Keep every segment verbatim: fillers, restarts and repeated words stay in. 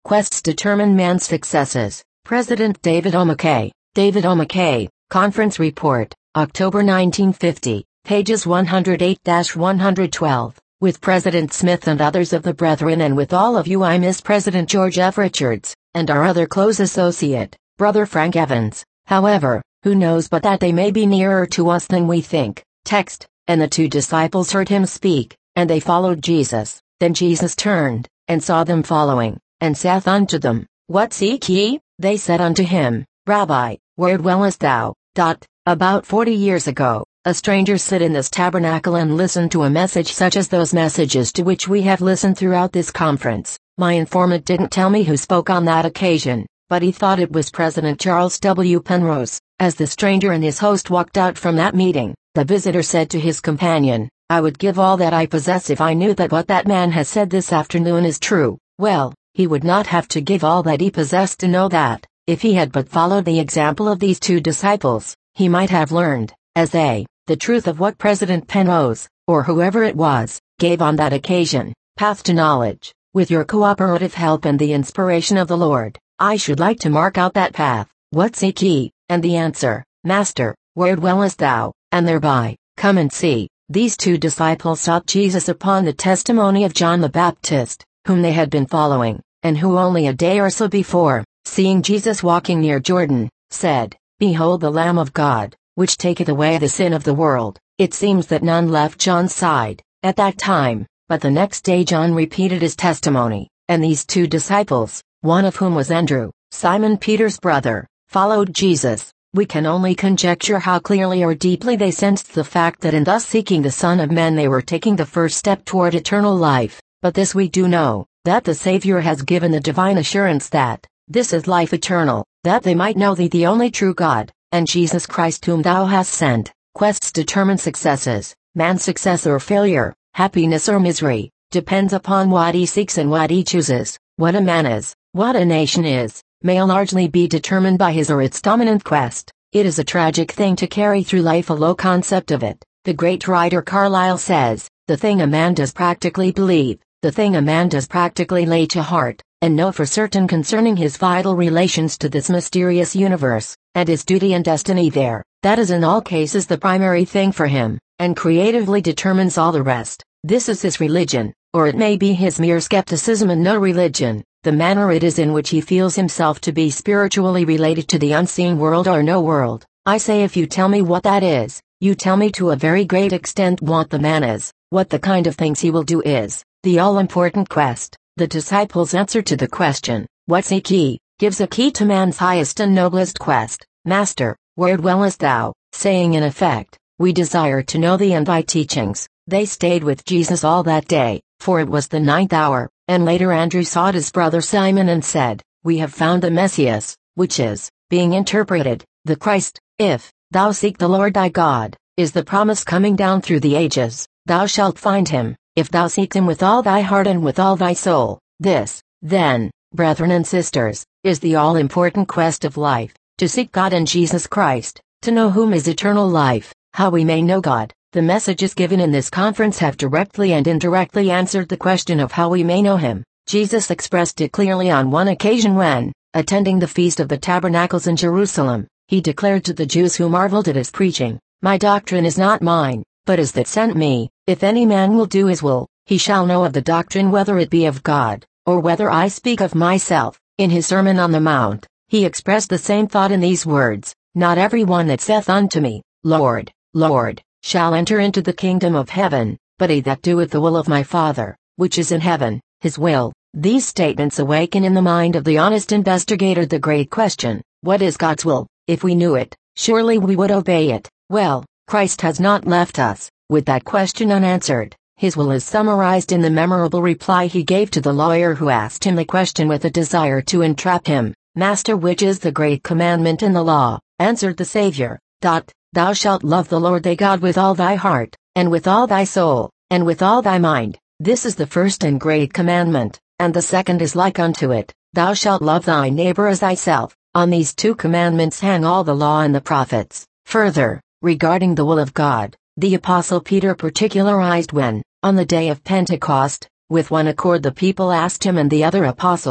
Quests determine man's successes. President David O. McKay. David O. McKay, Conference Report, October nineteen fifty, pages one hundred eight to one hundred twelve. With President Smith and others of the Brethren, and with all of you, I miss President George F. Richards, and our other close associate, Brother Frank Evans. However, who knows but that they may be nearer to us than we think. Text, and the two disciples heard him speak, and they followed Jesus. Then Jesus turned, and saw them following, and saith unto them, What seek ye? They said unto him, Rabbi, where dwellest thou? Dot, about forty years ago, a stranger sit in this tabernacle and listen to a message such as those messages to which we have listened throughout this conference. My informant didn't tell me who spoke on that occasion, but he thought it was President Charles W. Penrose. As the stranger and his host walked out from that meeting, the visitor said to his companion, I would give all that I possess if I knew that what that man has said this afternoon is true. Well, he would not have to give all that he possessed to know that. If he had but followed the example of these two disciples, he might have learned, as they, the truth of what President Penrose, or whoever it was, gave on that occasion. Path to knowledge. With your cooperative help and the inspiration of the Lord, I should like to mark out that path. What seek ye? And the answer, Master, where dwellest thou? And thereby, come and see. These two disciples sought Jesus upon the testimony of John the Baptist, whom they had been following, and who only a day or so before, seeing Jesus walking near Jordan, said, Behold the Lamb of God, which taketh away the sin of the world. It seems that none left John's side, at that time, but the next day John repeated his testimony, and these two disciples, one of whom was Andrew, Simon Peter's brother, followed Jesus. We can only conjecture how clearly or deeply they sensed the fact that in thus seeking the Son of Man they were taking the first step toward eternal life, but this we do know, that the Savior has given the divine assurance that, this is life eternal, that they might know thee the only true God, and Jesus Christ whom thou hast sent. Quests determine successes. Man's success or failure, happiness or misery, depends upon what he seeks and what he chooses. What a man is, what a nation is, may largely be determined by his or its dominant quest. It is a tragic thing to carry through life a low concept of it. The great writer Carlyle says, the thing a man does practically believe, the thing a man does practically lay to heart, and know for certain concerning his vital relations to this mysterious universe, and his duty and destiny there, that is in all cases the primary thing for him, and creatively determines all the rest. This is his religion, or it may be his mere skepticism and no religion, the manner it is in which he feels himself to be spiritually related to the unseen world or no world. I say if you tell me what that is, you tell me to a very great extent what the man is, what the kind of things he will do is, the all-important quest. The disciples' answer to the question, What seek ye? Gives a key to man's highest and noblest quest. Master, where dwellest thou? Saying in effect, we desire to know thee and thy teachings. They stayed with Jesus all that day, for it was the ninth hour, and later Andrew sought his brother Simon and said, We have found the Messias, which is, being interpreted, the Christ. If thou seek the Lord thy God, is the promise coming down through the ages, thou shalt find him. If thou seek him with all thy heart and with all thy soul. This, then, brethren and sisters, is the all-important quest of life, to seek God and Jesus Christ, to know whom is eternal life, how we may know God. The messages given in this conference have directly and indirectly answered the question of how we may know him. Jesus expressed it clearly on one occasion when, attending the Feast of the Tabernacles in Jerusalem, he declared to the Jews who marveled at his preaching, My doctrine is not mine, but is that sent me. If any man will do his will, he shall know of the doctrine whether it be of God, or whether I speak of myself. In his Sermon on the Mount, he expressed the same thought in these words, Not every one that saith unto me, Lord, Lord, shall enter into the kingdom of heaven, but he that doeth the will of my Father, which is in heaven. His will. These statements awaken in the mind of the honest investigator the great question, what is God's will? If we knew it, surely we would obey it. Well, Christ has not left us with that question unanswered. His will is summarized in the memorable reply he gave to the lawyer who asked him the question with a desire to entrap him. Master, which is the great commandment in the law? Answered the Savior, Dot, Thou shalt love the Lord thy God with all thy heart, and with all thy soul, and with all thy mind. This is the first and great commandment, and the second is like unto it, Thou shalt love thy neighbor as thyself. On these two commandments hang all the law and the prophets. Further, regarding the will of God, the Apostle Peter particularized when, on the day of Pentecost, with one accord the people asked him and the other apostles,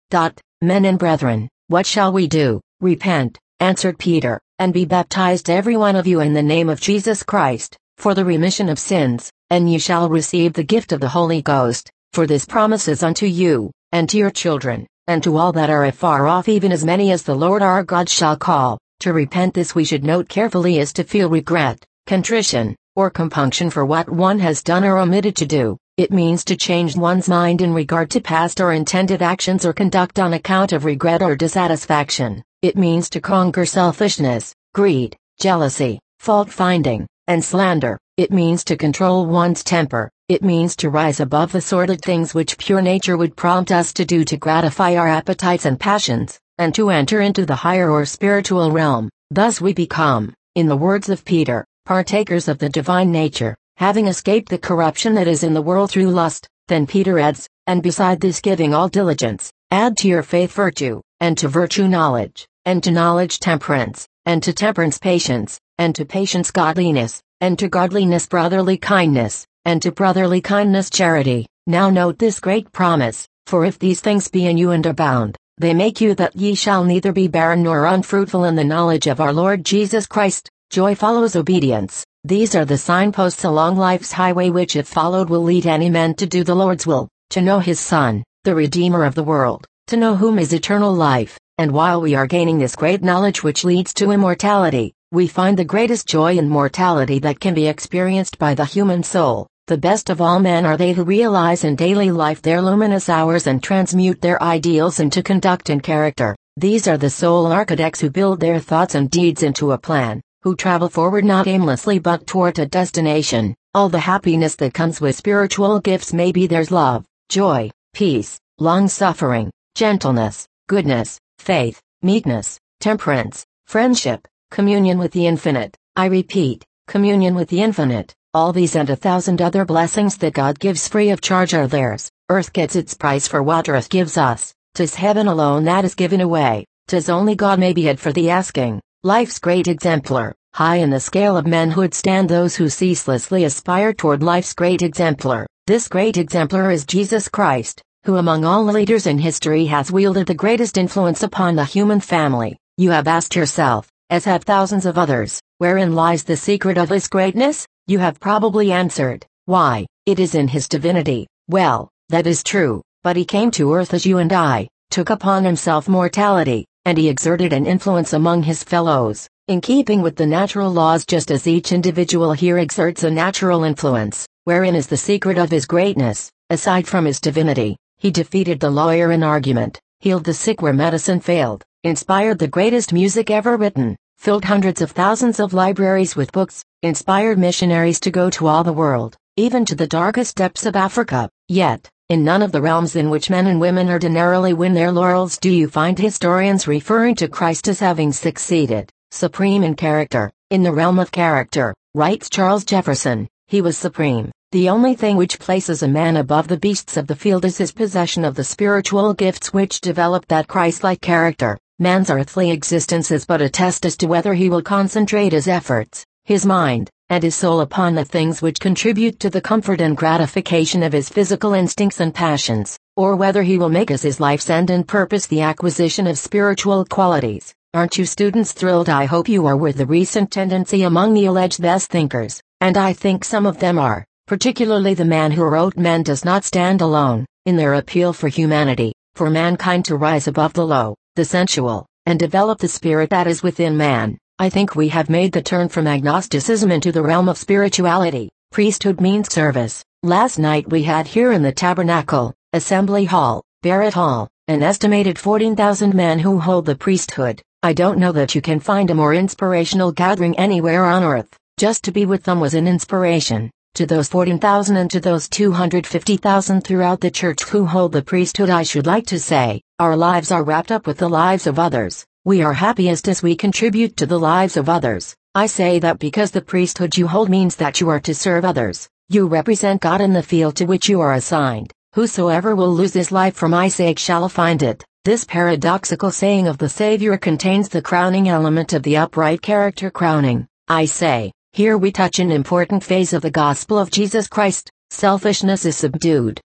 Dot, Men and brethren, what shall we do? Repent, answered Peter, and be baptized every one of you in the name of Jesus Christ, for the remission of sins, and ye shall receive the gift of the Holy Ghost, for this promise is unto you, and to your children, and to all that are afar off, even as many as the Lord our God shall call. To repent, this we should note carefully, is to feel regret, contrition, or compunction for what one has done or omitted to do. It means to change one's mind in regard to past or intended actions or conduct on account of regret or dissatisfaction. It means to conquer selfishness, greed, jealousy, fault-finding, and slander. It means to control one's temper. It means to rise above the sordid things which pure nature would prompt us to do to gratify our appetites and passions, and to enter into the higher or spiritual realm. Thus we become, in the words of Peter, partakers of the divine nature, having escaped the corruption that is in the world through lust. Then Peter adds, and beside this giving all diligence, add to your faith virtue, and to virtue knowledge, and to knowledge temperance, and to temperance patience, and to patience godliness, and to godliness brotherly kindness, and to brotherly kindness charity. Now note this great promise, for if these things be in you and abound, they make you that ye shall neither be barren nor unfruitful in the knowledge of our Lord Jesus Christ. Joy follows obedience. These are the signposts along life's highway which, if followed, will lead any man to do the Lord's will, to know his Son, the Redeemer of the world, to know whom is eternal life. And while we are gaining this great knowledge which leads to immortality, we find the greatest joy in mortality that can be experienced by the human soul. The best of all men are they who realize in daily life their luminous hours and transmute their ideals into conduct and character. These are the soul architects who build their thoughts and deeds into a plan, who travel forward not aimlessly but toward a destination. All the happiness that comes with spiritual gifts may be theirs: love, joy, peace, long-suffering, gentleness, goodness, faith, meekness, temperance, friendship, communion with the infinite. I repeat, communion with the infinite. All these and a thousand other blessings that God gives free of charge are theirs. Earth gets its price for what earth gives us. 'Tis heaven alone that is given away. 'Tis only God may be had for the asking. Life's great exemplar, high in the scale of manhood stand those who ceaselessly aspire toward life's great exemplar. This great exemplar is Jesus Christ, who among all leaders in history has wielded the greatest influence upon the human family. You have asked yourself, as have thousands of others, wherein lies the secret of his greatness? You have probably answered, why, it is in his divinity. Well, that is true, but he came to earth as you and I, took upon himself mortality, and he exerted an influence among his fellows, in keeping with the natural laws, just as each individual here exerts a natural influence. Wherein is the secret of his greatness? Aside from his divinity, he defeated the lawyer in argument, healed the sick where medicine failed, inspired the greatest music ever written, filled hundreds of thousands of libraries with books, inspired missionaries to go to all the world, even to the darkest depths of Africa. Yet, in none of the realms in which men and women ordinarily win their laurels do you find historians referring to Christ as having succeeded, supreme in character. In the realm of character, writes Charles Jefferson, he was supreme. The only thing which places a man above the beasts of the field is his possession of the spiritual gifts which develop that Christ-like character. Man's earthly existence is but a test as to whether he will concentrate his efforts, his mind, and his soul upon the things which contribute to the comfort and gratification of his physical instincts and passions, or whether he will make as his life's end and purpose the acquisition of spiritual qualities. Aren't you students thrilled? I hope you are with the recent tendency among the alleged best thinkers, and I think some of them are, particularly the man who wrote Men Does Not Stand Alone, in their appeal for humanity, for mankind to rise above the low, the sensual, and develop the spirit that is within man. I think we have made the turn from agnosticism into the realm of spirituality. Priesthood means service. Last night we had here in the Tabernacle, Assembly Hall, Barrett Hall, an estimated fourteen thousand men who hold the priesthood. I don't know that you can find a more inspirational gathering anywhere on earth. Just to be with them was an inspiration. To those fourteen thousand and to those two hundred fifty thousand throughout the church who hold the priesthood, I should like to say, our lives are wrapped up with the lives of others. We are happiest as we contribute to the lives of others. I say that because the priesthood you hold means that you are to serve others. You represent God in the field to which you are assigned. Whosoever will lose his life for my sake shall find it. This paradoxical saying of the Savior contains the crowning element of the upright character crowning. I say, here we touch an important phase of the gospel of Jesus Christ. Selfishness is subdued,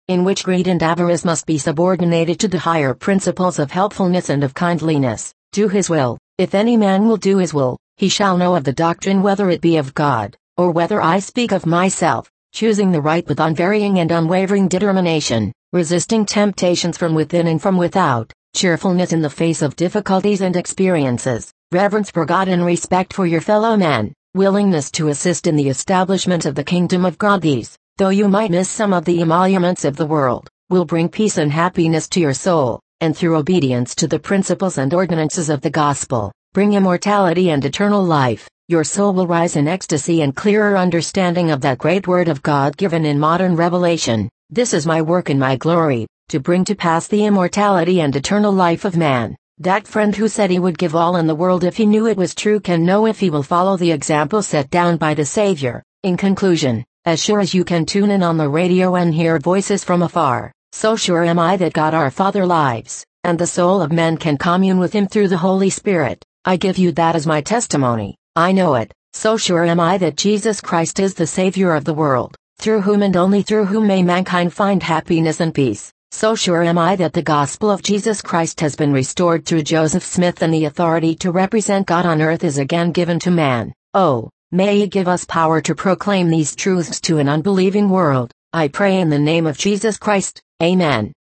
in which greed and avarice must be subordinated to the higher principles of helpfulness and of kindliness. Do his will. If any man will do his will, he shall know of the doctrine whether it be of God, or whether I speak of myself, choosing the right with unvarying and unwavering determination, resisting temptations from within and from without, cheerfulness in the face of difficulties and experiences, reverence for God and respect for your fellow man, willingness to assist in the establishment of the kingdom of God. These, though you might miss some of the emoluments of the world, will bring peace and happiness to your soul, and through obedience to the principles and ordinances of the gospel, bring immortality and eternal life. Your soul will rise in ecstasy and clearer understanding of that great word of God given in modern revelation. This is my work and my glory, to bring to pass the immortality and eternal life of man. That friend who said he would give all in the world if he knew it was true can know if he will follow the example set down by the Savior. In conclusion, as sure as you can tune in on the radio and hear voices from afar, so sure am I that God our Father lives, and the soul of men can commune with him through the Holy Spirit. I give you that as my testimony. I know it, so sure am I that Jesus Christ is the Savior of the world, through whom and only through whom may mankind find happiness and peace. So sure am I that the gospel of Jesus Christ has been restored through Joseph Smith, and the authority to represent God on earth is again given to man. Oh, may he give us power to proclaim these truths to an unbelieving world. I pray in the name of Jesus Christ. Amen.